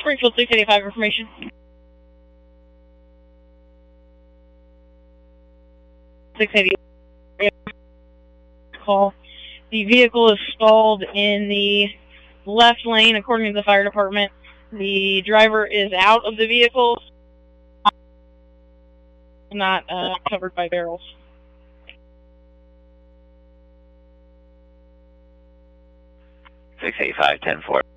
Springfield 685 information. Call. The vehicle is stalled in the left lane, according to the fire department. The driver is out of the vehicle, not covered by barrels. 685, 10-4.